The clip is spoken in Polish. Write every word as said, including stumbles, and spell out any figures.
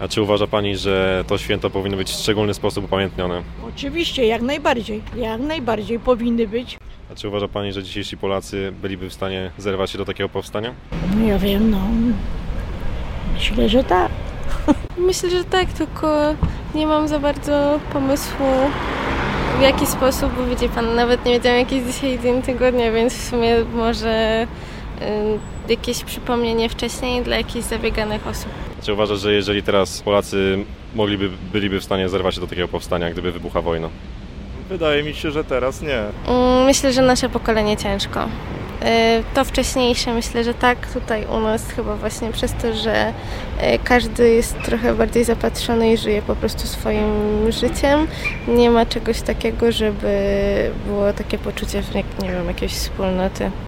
A czy uważa Pani, że to święto powinno być w szczególny sposób upamiętnione? Oczywiście, jak najbardziej, jak najbardziej powinny być. A czy uważa Pani, że dzisiejsi Polacy byliby w stanie zerwać się do takiego powstania? No ja wiem, no. Myślę, że tak. Myślę, że tak, tylko nie mam za bardzo pomysłu, w jaki sposób, bo widzi Pan, nawet nie wiedziałam, jaki jest dzisiaj dzień tygodnia, więc w sumie może y, jakieś przypomnienie wcześniej dla jakichś zabieganych osób. Czy uważa, że jeżeli teraz Polacy mogliby, byliby w stanie zerwać się do takiego powstania, gdyby wybuchła wojna? Wydaje mi się, że teraz nie. Mm, myślę, że nasze pokolenie ciężko. To wcześniejsze myślę, że tak, tutaj u nas chyba właśnie przez to, że każdy jest trochę bardziej zapatrzony i żyje po prostu swoim życiem. Nie ma czegoś takiego, żeby było takie poczucie, nie wiem, jakiejś wspólnoty.